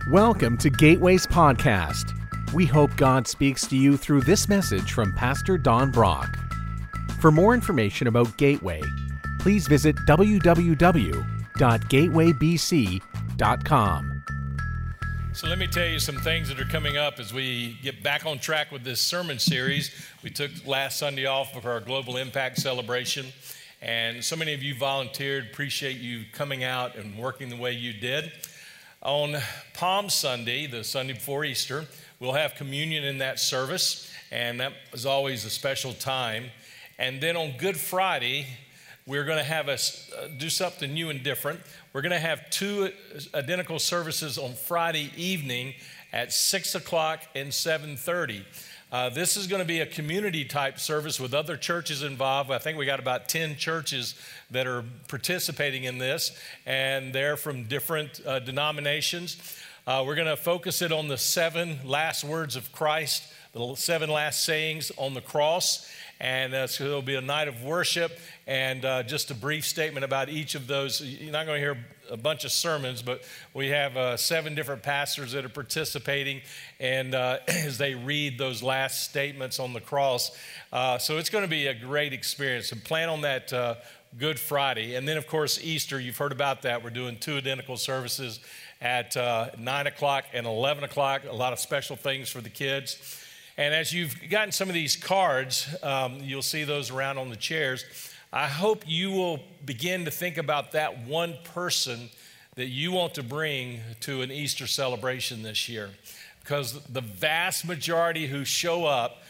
Welcome to Gateway's podcast. We hope God speaks to you through this message from Pastor Don Brock. For more information about Gateway, please visit www.gatewaybc.com. So let me tell you some things that are coming up as we get back on track with this sermon series. We took last Sunday off for our Global Impact celebration, and so many of you volunteered. Appreciate you coming out and working the way you did. On Palm Sunday, the Sunday before Easter, we'll have communion in that service, and that is always a special time. And then on Good Friday, we're going to have do something new and different. We're going to have two identical services on Friday evening at 6 o'clock and 7:30. This is going to be a community-type service with other churches involved. I think we got about 10 churches that are participating in this, and they're from different denominations. We're going to focus it on the 7 last words of Christ, the 7 last sayings on the cross, and so it'll be a night of worship and just a brief statement about each of those. You're not going to hear a bunch of sermons, but we have 7 different pastors that are participating, and as they read those last statements on the cross. So it's going to be a great experience, and plan on that Good Friday. And then, of course, Easter, you've heard about that. We're doing 2 identical services at 9 o'clock and 11 o'clock, a lot of special things for the kids. And as you've gotten some of these cards, you'll see those around on the chairs. I hope you will begin to think about that one person that you want to bring to an Easter celebration this year. Because the vast majority who show up,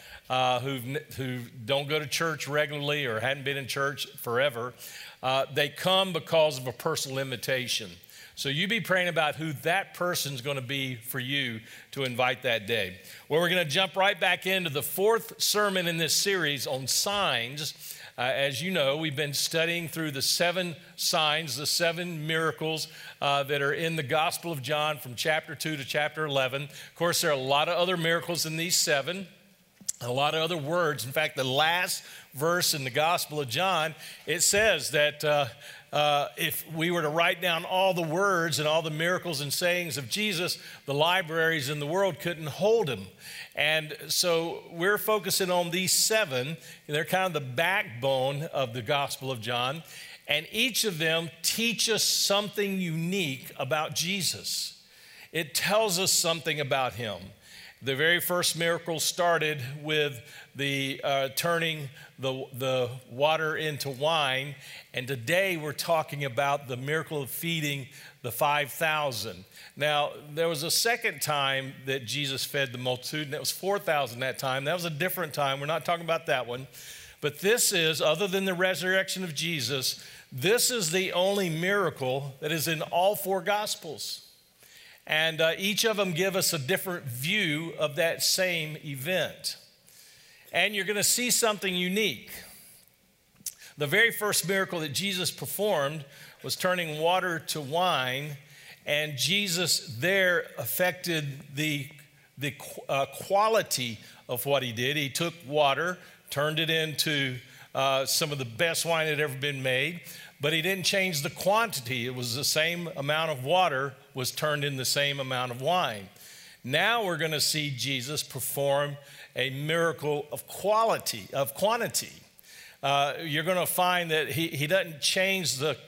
who don't go to church regularly or hadn't been in church forever, they come because of a personal invitation. So you be praying about who that person's going to be for you to invite that day. Well, we're going to jump right back into the 4th sermon in this series on signs. As you know, we've been studying through the 7 signs, the 7 miracles that are in the Gospel of John from chapter 2 to chapter 11. Of course, there are a lot of other miracles in these 7, a lot of other words. In fact, the last verse in the Gospel of John, it says that if we were to write down all the words and all the miracles and sayings of Jesus, the libraries in the world couldn't hold them. And so we're focusing on these 7. They're kind of the backbone of the Gospel of John. And each of them teach us something unique about Jesus. It tells us something about him. The very first miracle started with the turning the water into wine. And today we're talking about the miracle of feeding the 5,000. Now, there was a second time that Jesus fed the multitude, and that was 4,000 that time. That was a different time. We're not talking about that one. But this is, other than the resurrection of Jesus, this is the only miracle that is in all 4 Gospels. And each of them give us a different view of that same event. And you're going to see something unique. The very first miracle that Jesus performed was turning water to wine, and Jesus there affected the quality of what he did. He took water, turned it into some of the best wine that had ever been made, but he didn't change the quantity. It was the same amount of water was turned in the same amount of wine. Now we're going to see Jesus perform a miracle of quantity. You're going to find that he doesn't change the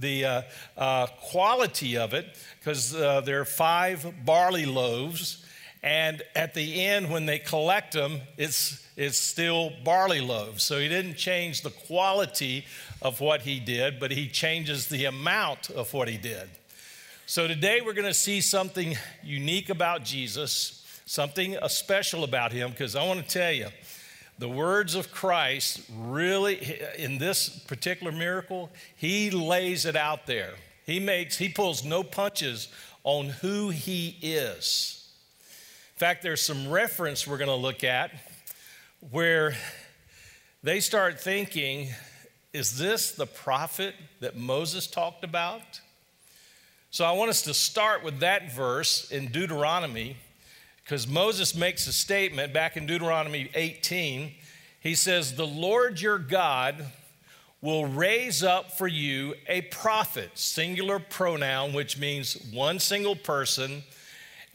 quality of it, because there are 5 barley loaves, and at the end when they collect them, it's still barley loaves. So he didn't change the quality of what he did, but he changes the amount of what he did. So today we're going to see something unique about Jesus, something special about him, because I want to tell you, the words of Christ really, in this particular miracle, he lays it out there. He pulls no punches on who he is. In fact, there's some reference we're going to look at where they start thinking, is this the prophet that Moses talked about? So I want us to start with that verse in Deuteronomy, because Moses makes a statement back in Deuteronomy 18. He says, the Lord your God will raise up for you a prophet, singular pronoun, which means one single person,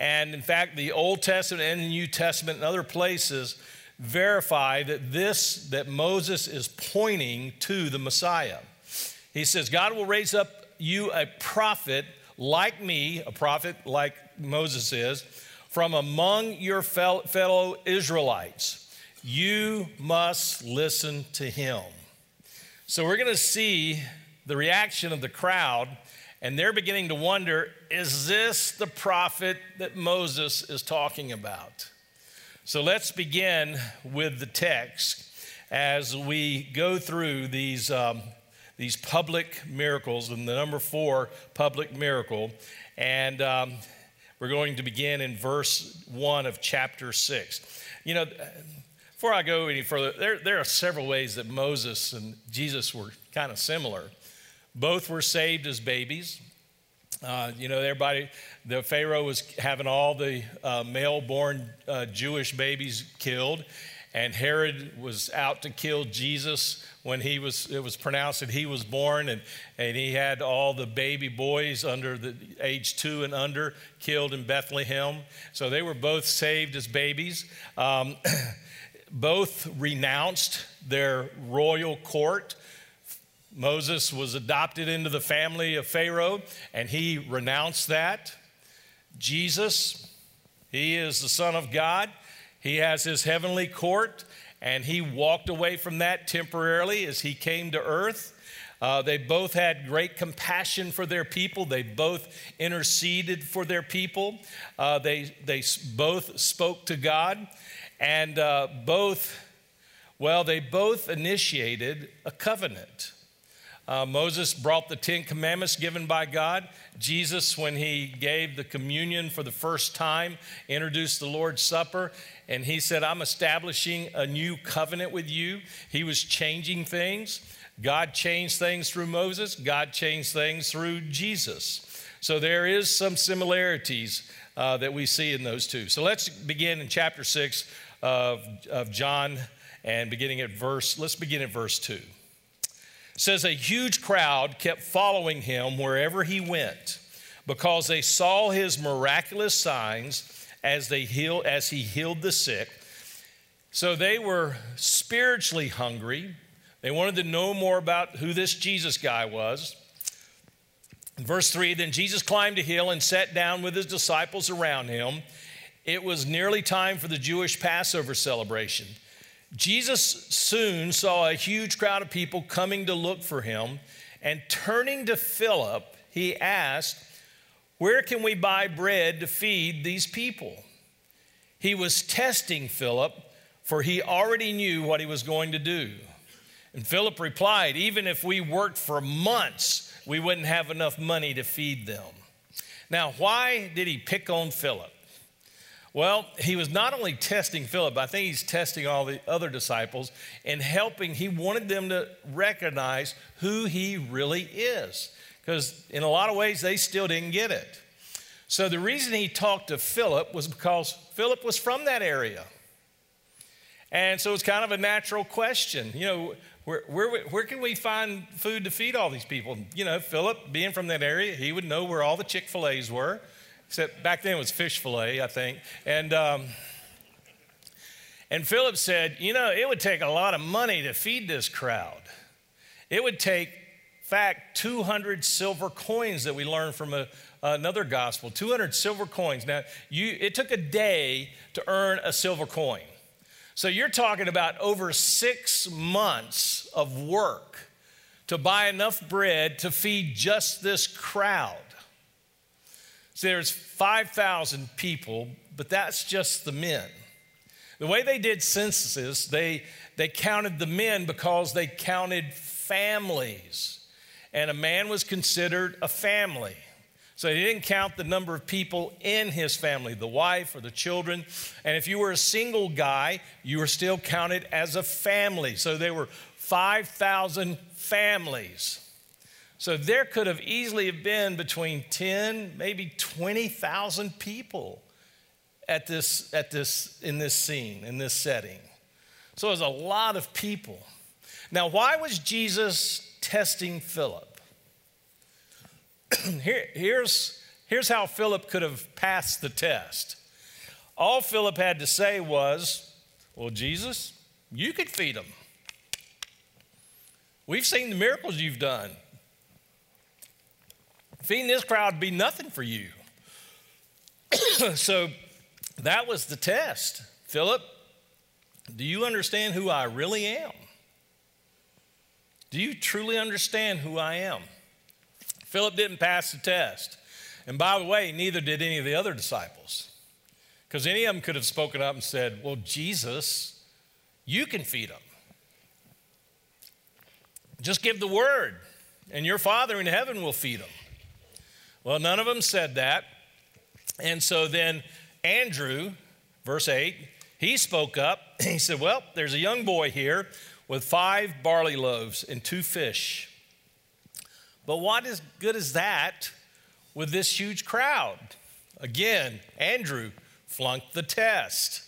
And in fact, the Old Testament and the New Testament and other places verify that Moses is pointing to the Messiah. He says, God will raise up you a prophet like me, a prophet like Moses is, from among your fellow Israelites. You must listen to him. So we're going to see the reaction of the crowd, and they're beginning to wonder, is this the prophet that Moses is talking about? So let's begin with the text as we go through these public miracles, and the number 4 public miracle. And we're going to begin in verse 1 of chapter 6. You know, before I go any further, there are several ways that Moses and Jesus were kind of similar. Both were saved as babies. The Pharaoh was having all the male-born Jewish babies killed, and Herod was out to kill Jesus when it was pronounced that he was born, and he had all the baby boys under the age 2 and under killed in Bethlehem. So they were both saved as babies. Both renounced their royal court. Moses was adopted into the family of Pharaoh, and he renounced that. Jesus, he is the Son of God. He has his heavenly court, and he walked away from that temporarily as he came to earth. They both had great compassion for their people. They both interceded for their people. They both spoke to God, and they both initiated a covenant. Moses brought the 10 commandments given by God. Jesus, when he gave the communion for the first time, introduced the Lord's Supper, and he said, I'm establishing a new covenant with you. He was changing things. God changed things through Moses. God changed things through Jesus. So there is some similarities that we see in those two. So let's begin in chapter 6 of John, and let's begin at verse 2. It says, a huge crowd kept following him wherever he went because they saw his miraculous signs as he healed the sick. So they were spiritually hungry. They wanted to know more about who this Jesus guy was. In verse 3, then Jesus climbed a hill and sat down with his disciples around him. It was nearly time for the Jewish Passover celebration. Jesus soon saw a huge crowd of people coming to look for him, and turning to Philip, he asked, where can we buy bread to feed these people? He was testing Philip, for he already knew what he was going to do. And Philip replied, even if we worked for months, we wouldn't have enough money to feed them. Now, why did he pick on Philip? Well, he was not only testing Philip, I think he's testing all the other disciples and helping. He wanted them to recognize who he really is, because in a lot of ways they still didn't get it. So the reason he talked to Philip was because Philip was from that area. And so it's kind of a natural question. You know, where can we find food to feed all these people? You know, Philip, being from that area, he would know where all the Chick-fil-A's were. Except back then it was fish fillet, I think. And Philip said, you know, it would take a lot of money to feed this crowd. It would take, in fact, 200 silver coins that we learned from another gospel, 200 silver coins. Now, it took a day to earn a silver coin. So you're talking about over 6 months of work to buy enough bread to feed just this crowd. So there's 5,000 people, but that's just the men. The way they did censuses, they counted the men because they counted families. And a man was considered a family. So he didn't count the number of people in his family, the wife or the children. And if you were a single guy, you were still counted as a family. So there were 5,000 families. So there could have easily have been between 10, maybe 20,000 people in this scene, in this setting. So it was a lot of people. Now, why was Jesus testing Philip? Here's Here's how Philip could have passed the test. All Philip had to say was, well, Jesus, you could feed them. We've seen the miracles you've done. Feeding this crowd would be nothing for you. So that was the test. Philip, do you understand who I really am? Do you truly understand who I am? Philip didn't pass the test. And by the way, neither did any of the other disciples. Because any of them could have spoken up and said, well, Jesus, you can feed them. Just give the word, and your Father in heaven will feed them. Well, none of them said that. And so then Andrew, verse 8, he spoke up. He said, well, there's a young boy here with 5 barley loaves and 2 fish. But what is good is that with this huge crowd? Again, Andrew flunked the test.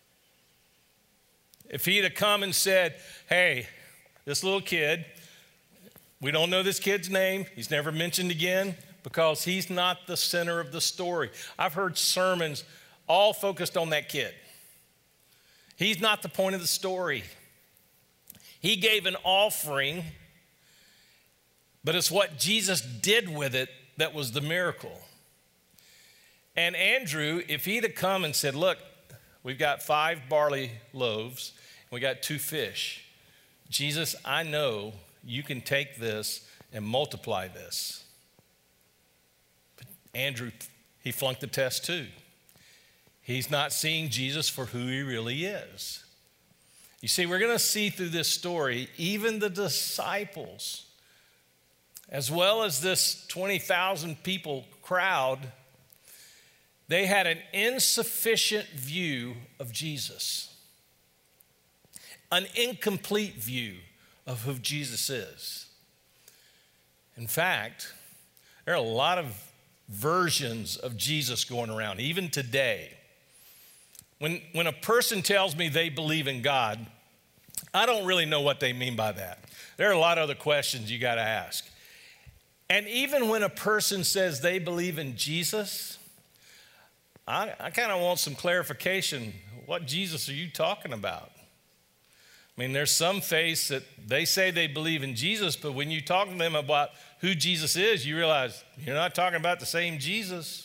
If he'd have come and said, hey, this little kid, we don't know this kid's name. He's never mentioned again because he's not the center of the story. I've heard sermons all focused on that kid. He's not the point of the story. He gave an offering, but it's what Jesus did with it that was the miracle. And Andrew, if he'd have come and said, look, we've got 5 barley loaves, and we got 2 fish. Jesus, I know you can take this and multiply this. But Andrew, he flunked the test too. He's not seeing Jesus for who he really is. You see, we're going to see through this story, even the disciples, as well as this 20,000 people crowd, they had an insufficient view of Jesus, an incomplete view of who Jesus is. In fact, there are a lot of versions of Jesus going around, even today. When a person tells me they believe in God, I don't really know what they mean by that. There are a lot of other questions you got to ask. And even when a person says they believe in Jesus, I kind of want some clarification. What Jesus are you talking about? I mean, there's some faiths that they say they believe in Jesus, but when you talk to them about who Jesus is, you realize you're not talking about the same Jesus.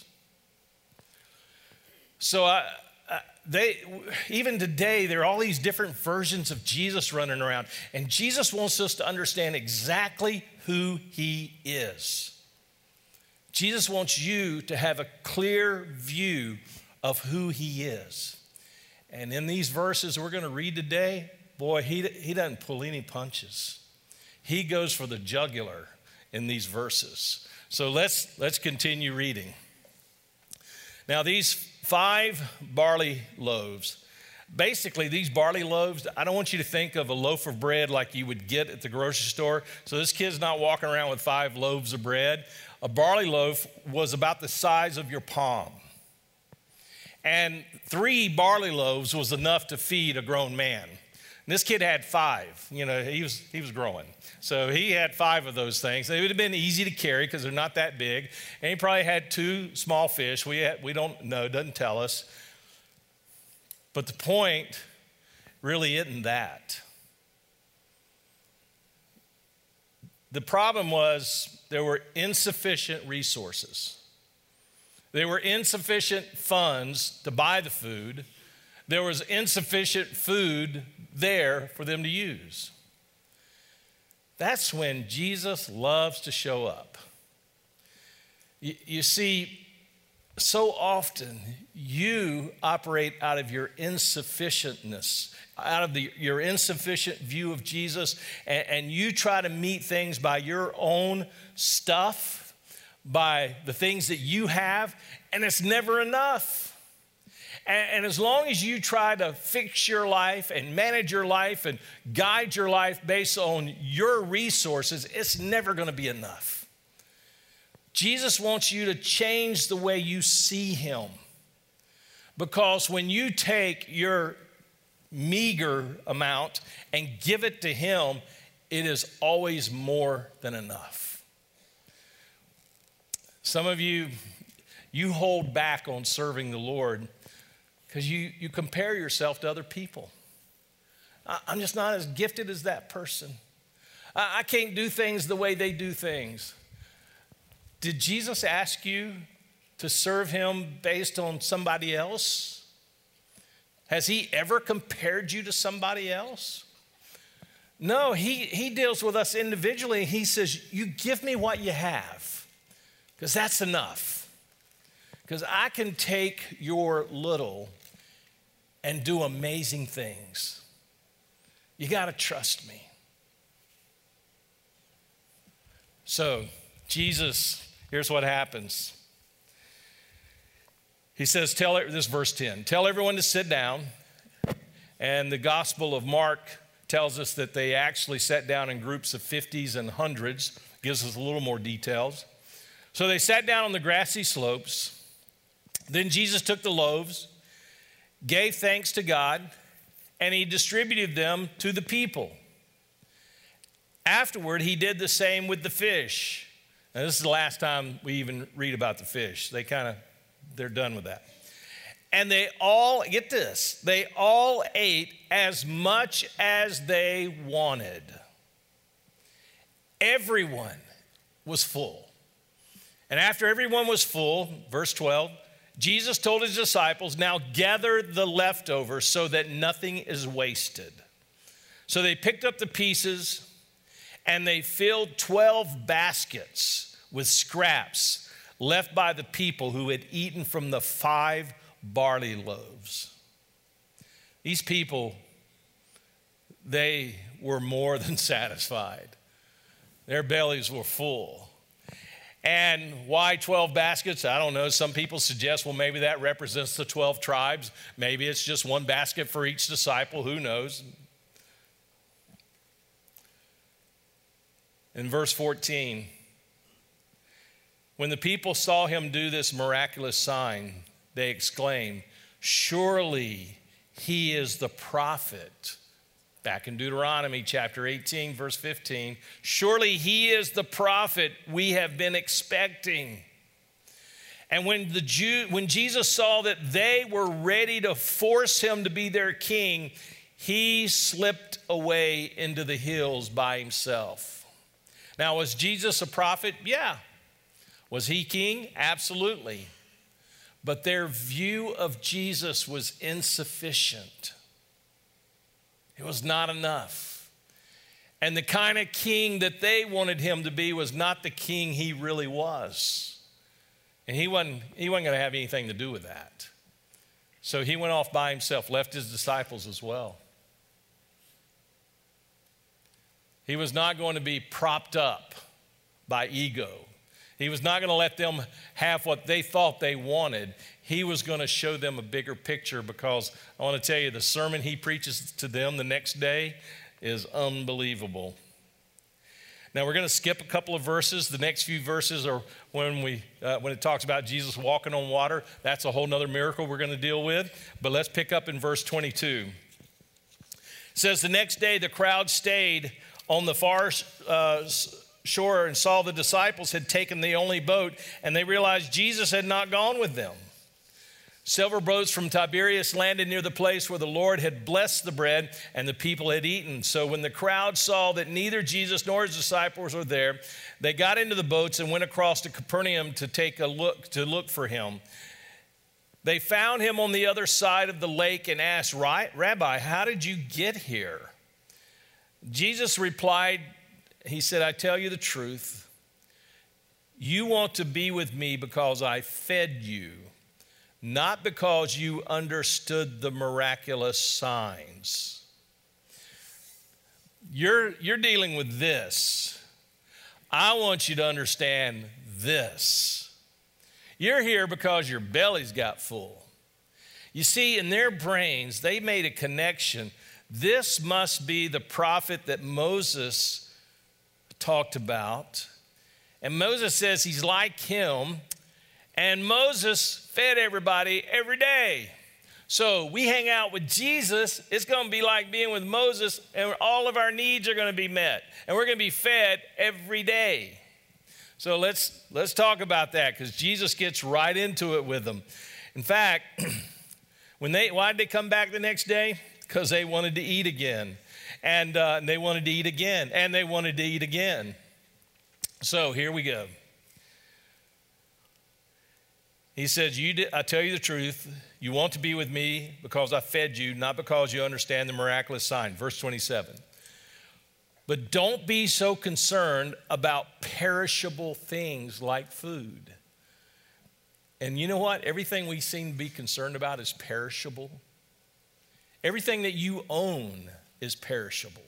So even today, there are all these different versions of Jesus running around, and Jesus wants us to understand exactly who he is. Jesus wants you to have a clear view of who he is. And in these verses we're going to read today, boy, he doesn't pull any punches. He goes for the jugular in these verses. So let's continue reading. Now these 5 barley loaves, basically these barley loaves, I don't want you to think of a loaf of bread like you would get at the grocery store. So this kid's not walking around with 5 loaves of bread. A barley loaf was about the size of your palm. And 3 barley loaves was enough to feed a grown man. And this kid had 5. You know, he was growing. So he had 5 of those things. It would have been easy to carry because they're not that big. And he probably had 2 small fish. We don't know, it doesn't tell us. But the point really isn't that. The problem was there were insufficient resources. There were insufficient funds to buy the food. There was insufficient food there for them to use. That's when Jesus loves to show up. You see, so often you operate out of your insufficientness, out of your insufficient view of Jesus, and you try to meet things by your own stuff, by the things that you have, and it's never enough. And as long as you try to fix your life and manage your life and guide your life based on your resources, it's never going to be enough. Jesus wants you to change the way you see him. Because when you take your meager amount and give it to him, it is always more than enough. Some of you, You hold back on serving the Lord because you compare yourself to other people. I'm just not as gifted as that person. I can't do things the way they do things. Did Jesus ask you to serve him based on somebody else? Has he ever compared you to somebody else? No, he deals with us individually. He says, you give me what you have, because that's enough. Because I can take your little and do amazing things. You got to trust me. So, Jesus, here's what happens. He says, this is verse 10, tell everyone to sit down. And the Gospel of Mark tells us that they actually sat down in groups of 50s and 100s, gives us a little more details. So they sat down on the grassy slopes. Then Jesus took the loaves, gave thanks to God, and he distributed them to the people. Afterward, he did the same with the fish. Now, this is the last time we even read about the fish. They're done with that. And they all, get this, they all ate as much as they wanted. Everyone was full. And after everyone was full, verse 12, Jesus told his disciples, now gather the leftovers so that nothing is wasted. So they picked up the pieces and they filled 12 baskets with scraps left by the people who had eaten from the 5 barley loaves. These people, they were more than satisfied. Their bellies were full. And why 12 baskets? I don't know. Some people suggest, well, maybe that represents the 12 tribes. Maybe it's just one basket for each disciple. Who knows? In verse 14, when the people saw him do this miraculous sign, they exclaimed, surely he is the prophet. Back in Deuteronomy chapter 18, verse 15, surely he is the prophet we have been expecting. And when Jesus saw that they were ready to force him to be their king, he slipped away into the hills by himself. Now, was Jesus a prophet? Yeah. Was he king? Absolutely. But their view of Jesus was insufficient. It was not enough. And the kind of king that they wanted him to be was not the king he really was. And he wasn't going to have anything to do with that. So he went off by himself, left his disciples as well. He was not going to be propped up by ego. He was not going to let them have what they thought they wanted. He was going to show them a bigger picture, because I want to tell you, the sermon he preaches to them the next day is unbelievable. Now, we're going to skip a couple of verses. The next few verses are when it talks about Jesus walking on water. That's a whole nother miracle we're going to deal with. But let's pick up in verse 22. It says, the next day the crowd stayed on the far shore and saw the disciples had taken the only boat, and they realized Jesus had not gone with them. Several boats from Tiberias landed near the place where the Lord had blessed the bread and the people had eaten. So when the crowd saw that neither Jesus nor his disciples were there, they got into the boats and went across to Capernaum to look for him. They found him on the other side of the lake and asked, Rabbi, how did you get here? Jesus replied, he said, I tell you the truth. You want to be with me because I fed you, not because you understood the miraculous signs. You're dealing with this. I want you to understand this. You're here because your bellies got full. You see, in their brains, they made a connection. This must be the prophet that Moses talked about. And Moses says he's like him. And Moses fed everybody every day. So we hang out with Jesus, it's going to be like being with Moses, and all of our needs are going to be met. And we're going to be fed every day. So let's talk about that, because Jesus gets right into it with them. In fact, why did they come back the next day? Because they wanted to eat again. And they wanted to eat again. And they wanted to eat again. So here we go. He says, I tell you the truth, you want to be with me because I fed you, not because you understand the miraculous sign. Verse 27. But don't be so concerned about perishable things like food. And you know what? Everything we seem to be concerned about is perishable. Everything that you own is perishable.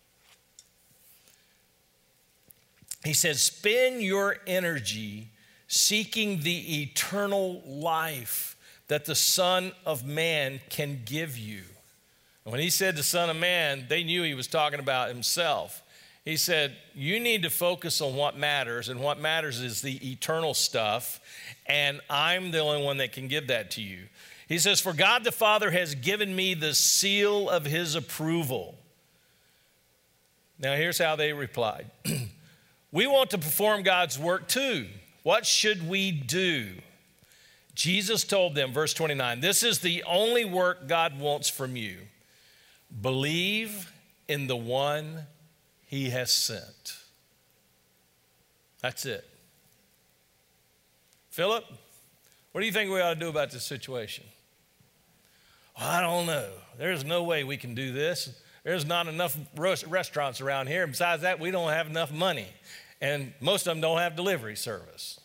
He says, spend your energy seeking the eternal life that the Son of Man can give you. And when he said the Son of Man, they knew he was talking about himself. He said, you need to focus on what matters, and what matters is the eternal stuff, and I'm the only one that can give that to you. He says, for God the Father has given me the seal of his approval. Now here's how they replied. We want to perform God's work too. What should we do? Jesus told them, verse 29, this is the only work God wants from you. Believe in the one he has sent. That's it. Philip, what do you think we ought to do about this situation? Well, I don't know. There's no way we can do this. There's not enough restaurants around here. Besides that, we don't have enough money. And most of them don't have delivery service.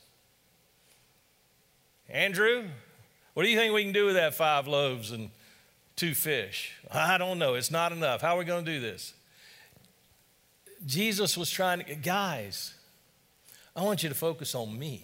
Andrew, what do you think we can do with that 5 loaves and 2 fish? I don't know. It's not enough. How are we going to do this? Jesus was trying to, guys, I want you to focus on me.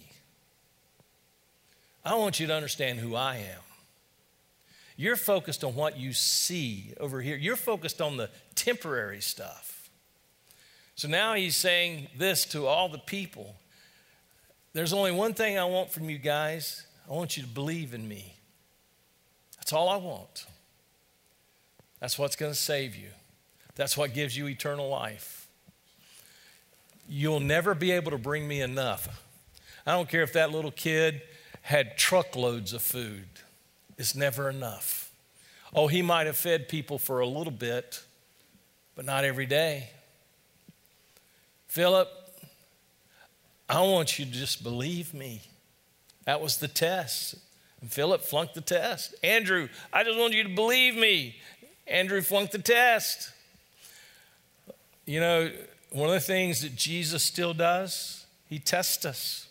I want you to understand who I am. You're focused on what you see over here. You're focused on the temporary stuff. So now he's saying this to all the people. There's only one thing I want from you guys. I want you to believe in me. That's all I want. That's what's going to save you. That's what gives you eternal life. You'll never be able to bring me enough. I don't care if that little kid had truckloads of food. It's never enough. Oh, he might have fed people for a little bit, but not every day. Philip, I want you to just believe me. That was the test. And Philip flunked the test. Andrew, I just want you to believe me. Andrew flunked the test. You know, one of the things that Jesus still does, he tests us.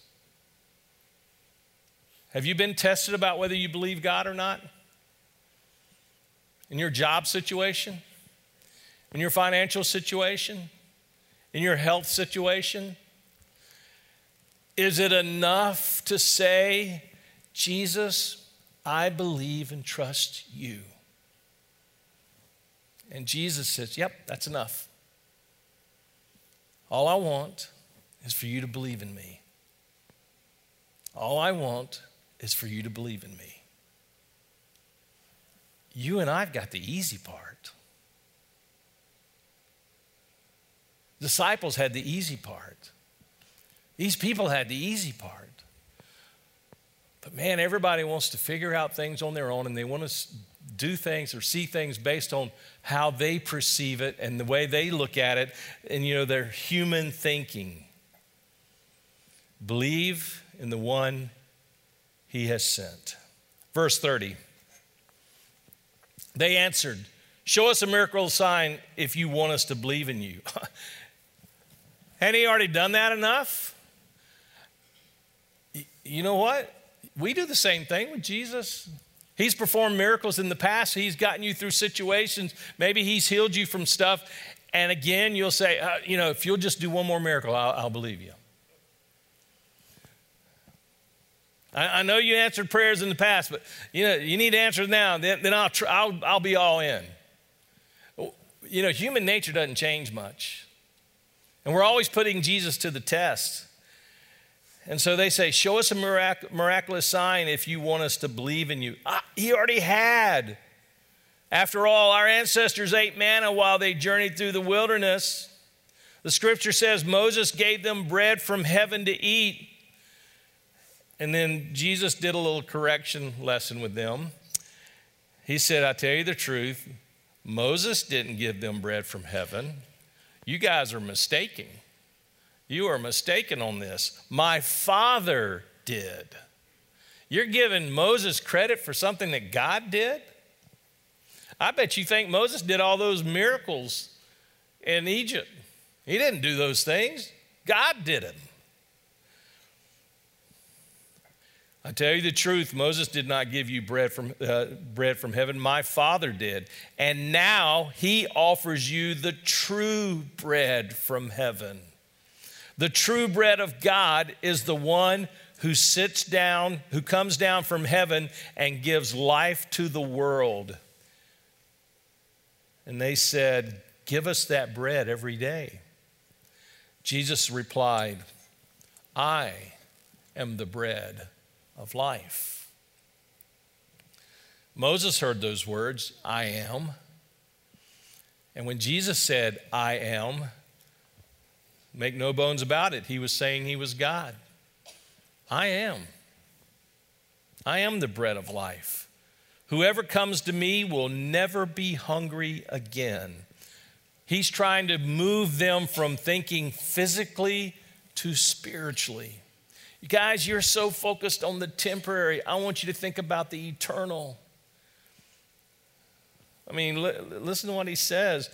Have you been tested about whether you believe God or not? In your job situation? In your financial situation? In your health situation? Is it enough to say, Jesus, I believe and trust you? And Jesus says, yep, that's enough. All I want is for you to believe in me. All I want is for you to believe in me. You and I've got the easy part. Disciples had the easy part. These people had the easy part. But man, everybody wants to figure out things on their own, and they want to do things or see things based on how they perceive it and the way they look at it, and you know, their human thinking. Believe in the one he has sent. Verse 30. They answered, show us a miracle sign if you want us to believe in you. Hadn't he already done that enough? You know what? We do the same thing with Jesus. He's performed miracles in the past. He's gotten you through situations. Maybe he's healed you from stuff. And again, you'll say, if you'll just do one more miracle, I'll believe you. I know you answered prayers in the past, but you need to answer now. Then I'll be all in. Human nature doesn't change much. And we're always putting Jesus to the test. And so they say, show us a miraculous sign if you want us to believe in you. He already had. After all, our ancestors ate manna while they journeyed through the wilderness. The scripture says Moses gave them bread from heaven to eat. And then Jesus did a little correction lesson with them. He said, I tell you the truth, Moses didn't give them bread from heaven. You guys are mistaken. You are mistaken on this. My Father did. You're giving Moses credit for something that God did? I bet you think Moses did all those miracles in Egypt. He didn't do those things. God did them. I tell you the truth, Moses did not give you bread from heaven. My Father did. And now he offers you the true bread from heaven. The true bread of God is the one who sits down, who comes down from heaven and gives life to the world. And they said, give us that bread every day. Jesus replied, I am the bread of life. Moses heard those words, I am. And when Jesus said, I am, make no bones about it, he was saying he was God. I am. I am the bread of life. Whoever comes to me will never be hungry again. He's trying to move them from thinking physically to spiritually. You guys, you're so focused on the temporary. I want you to think about the eternal. I mean, listen to what he says.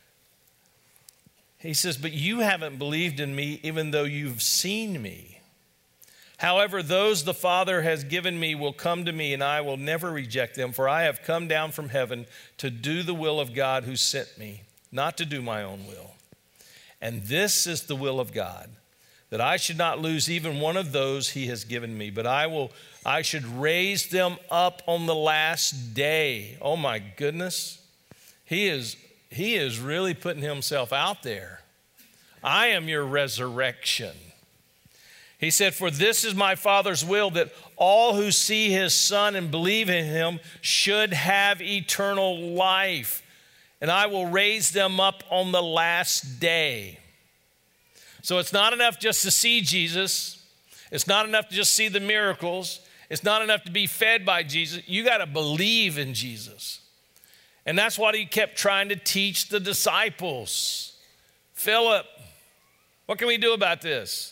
He says, but you haven't believed in me even though you've seen me. However, those the Father has given me will come to me, and I will never reject them, for I have come down from heaven to do the will of God who sent me, not to do my own will. And this is the will of God, that I should not lose even one of those he has given me, but I should raise them up on the last day. Oh my goodness. He is really putting himself out there. I am your resurrection. He said, for this is my Father's will, that all who see his Son and believe in him should have eternal life, and I will raise them up on the last day. So it's not enough just to see Jesus. It's not enough to just see the miracles. It's not enough to be fed by Jesus. You got to believe in Jesus. And that's what he kept trying to teach the disciples. Philip, what can we do about this?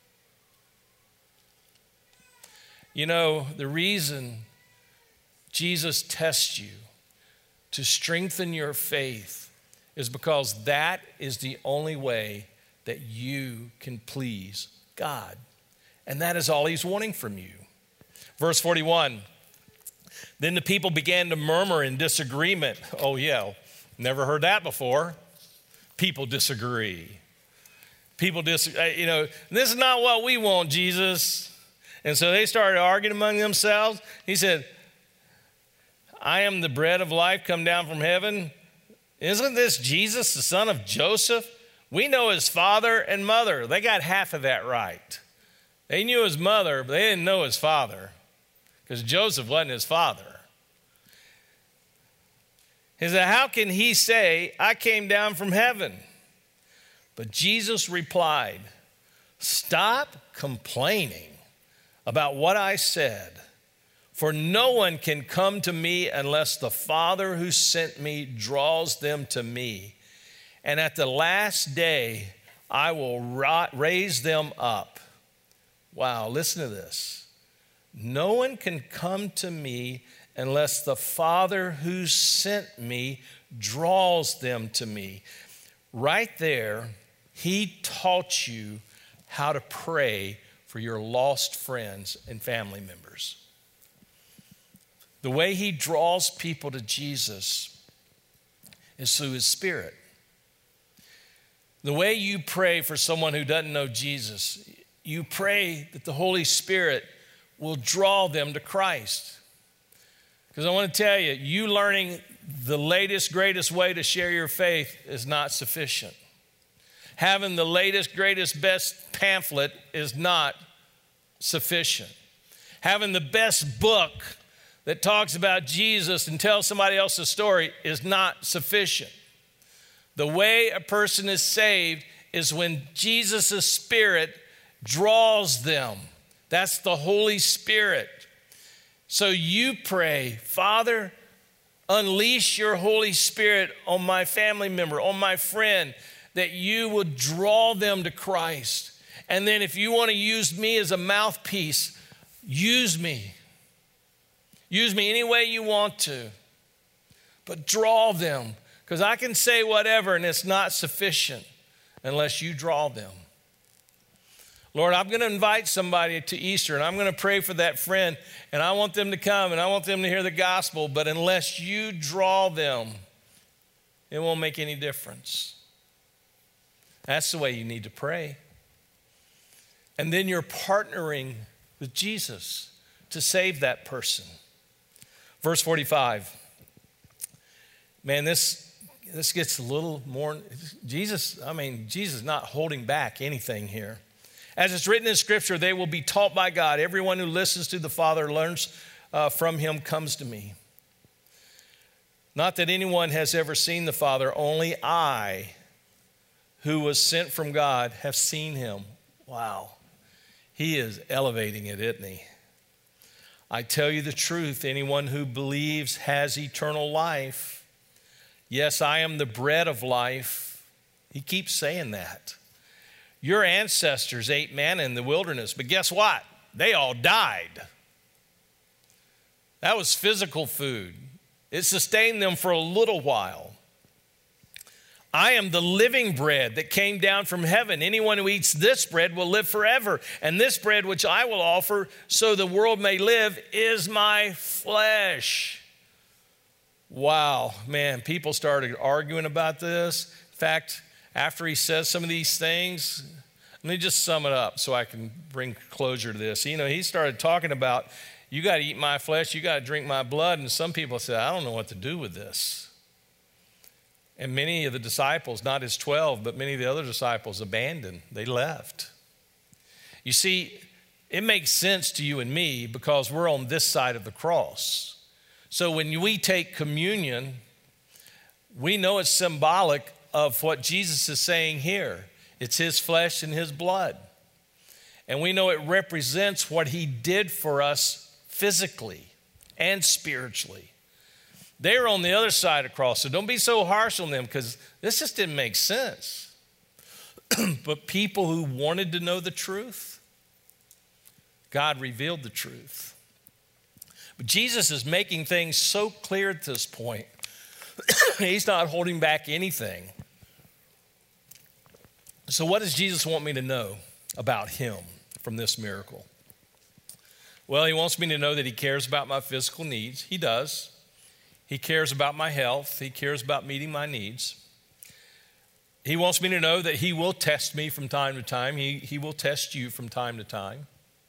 You know, the reason Jesus tests you to strengthen your faith is because that is the only way that you can please God. And that is all he's wanting from you. Verse 41, then the people began to murmur in disagreement. Oh yeah, never heard that before. People disagree. People disagree, this is not what we want, Jesus. And so they started arguing among themselves. He said, I am the bread of life come down from heaven. Isn't this Jesus, the son of Joseph? We know his father and mother. They got half of that right. They knew his mother, but they didn't know his father because Joseph wasn't his father. He said, how can he say, I came down from heaven? But Jesus replied, stop complaining about what I said, for no one can come to me unless the Father who sent me draws them to me. And at the last day, I will raise them up. Wow, listen to this. No one can come to me unless the Father who sent me draws them to me. Right there, he taught you how to pray for your lost friends and family members. The way he draws people to Jesus is through his Spirit. The way you pray for someone who doesn't know Jesus, you pray that the Holy Spirit will draw them to Christ. Because I want to tell you, you learning the latest, greatest way to share your faith is not sufficient. Having the latest, greatest, best pamphlet is not sufficient. Having the best book that talks about Jesus and tells somebody else's story is not sufficient. The way a person is saved is when Jesus' Spirit draws them. That's the Holy Spirit. So you pray, Father, unleash your Holy Spirit on my family member, on my friend, that you would draw them to Christ. And then if you want to use me as a mouthpiece, use me. Use me any way you want to. But draw them, because I can say whatever and it's not sufficient unless you draw them. Lord, I'm going to invite somebody to Easter, and I'm going to pray for that friend, and I want them to come, and I want them to hear the gospel, but unless you draw them, it won't make any difference. That's the way you need to pray. And then you're partnering with Jesus to save that person. Verse 45. Man, this gets a little more, Jesus is not holding back anything here. As it's written in Scripture, they will be taught by God. Everyone who listens to the Father, learns from him, comes to me. Not that anyone has ever seen the Father, only I, who was sent from God, have seen him. Wow. He is elevating it, isn't he? I tell you the truth, anyone who believes has eternal life. Yes, I am the bread of life. He keeps saying that. Your ancestors ate manna in the wilderness, but guess what? They all died. That was physical food. It sustained them for a little while. I am the living bread that came down from heaven. Anyone who eats this bread will live forever. And this bread which I will offer so the world may live is my flesh. Wow, man, people started arguing about this. In fact, after he says some of these things, let me just sum it up so I can bring closure to this. You know, he started talking about, you got to eat my flesh, you got to drink my blood. And some people said, I don't know what to do with this. And many of the disciples, not his 12, but many of the other disciples abandoned. They left. You see, it makes sense to you and me because we're on this side of the cross. So when we take communion, we know it's symbolic of what Jesus is saying here. It's his flesh and his blood. And we know it represents what he did for us physically and spiritually. They're on the other side of the cross, so don't be so harsh on them because this just didn't make sense. But people who wanted to know the truth, God revealed the truth. But Jesus is making things so clear at this point. He's not holding back anything. So what does Jesus want me to know about him from this miracle? Well, he wants me to know that he cares about my physical needs. He does. He cares about my health. He cares about meeting my needs. He wants me to know that he will test me from time to time. He will test you from time to time.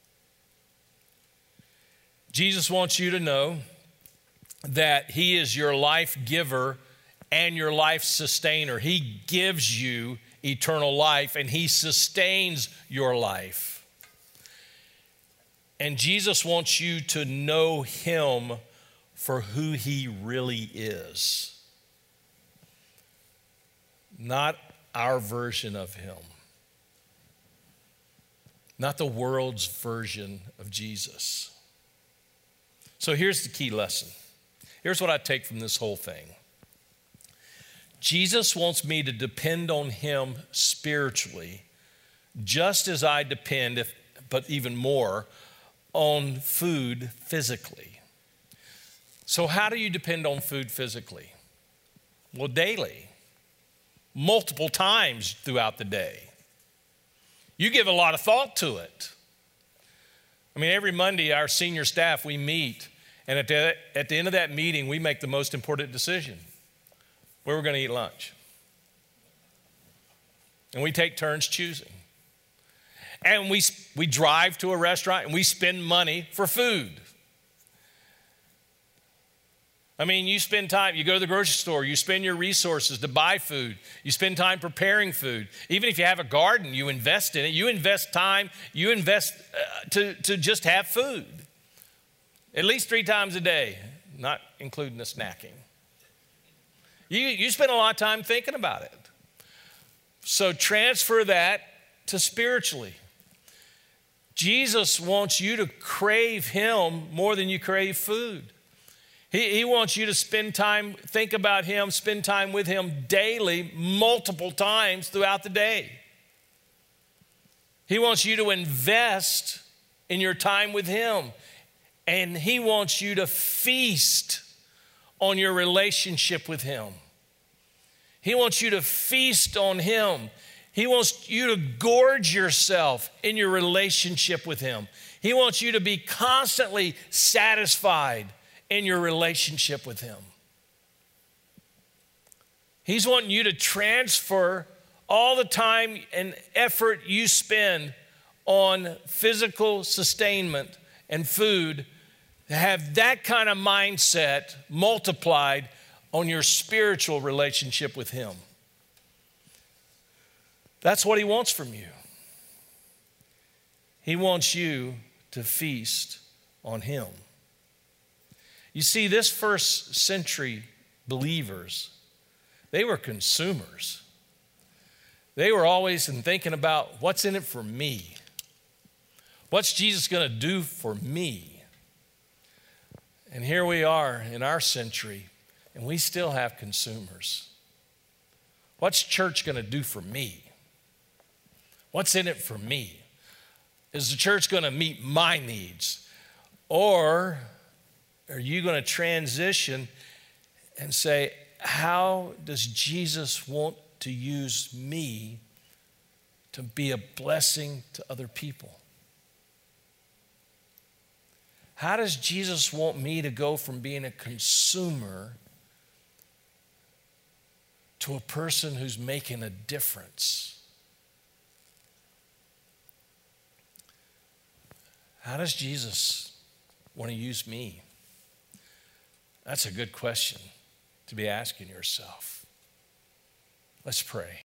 Jesus wants you to know that he is your life giver and your life sustainer. He gives you eternal life and he sustains your life. And Jesus wants you to know him for who he really is. Not our version of him. Not the world's version of Jesus. So here's the key lesson. Here's what I take from this whole thing. Jesus wants me to depend on him spiritually, just as I depend, but even more, on food physically. So how do you depend on food physically? Well, daily, multiple times throughout the day. You give a lot of thought to it. I mean, every Monday, our senior staff, we meet, and at the end of that meeting, we make the most important decision. Where we're going to eat lunch. And we take turns choosing. And we drive to a restaurant and we spend money for food. I mean, you spend time, you go to the grocery store, you spend your resources to buy food. You spend time preparing food. Even if you have a garden, you invest in it. You invest time, you invest to just have food. At least 3 times a day, not including the snacking. You spend a lot of time thinking about it. So transfer that to spiritually. Jesus wants you to crave him more than you crave food. He wants you to spend time, think about him, spend time with him daily, multiple times throughout the day. He wants you to invest in your time with him. And he wants you to feast on your relationship with him. He wants you to feast on him. He wants you to gorge yourself in your relationship with him. He wants you to be constantly satisfied in your relationship with him. He's wanting you to transfer all the time and effort you spend on physical sustainment and food, to have that kind of mindset multiplied on your spiritual relationship with him. That's what he wants from you. He wants you to feast on him. You see, this first century believers, they were consumers. They were always thinking about what's in it for me. What's Jesus going to do for me? And here we are in our century, and we still have consumers. What's church going to do for me? What's in it for me? Is the church going to meet my needs? Or are you going to transition and say, how does Jesus want to use me to be a blessing to other people? How does Jesus want me to go from being a consumer to a person who's making a difference? How does Jesus want to use me? That's a good question to be asking yourself. Let's pray.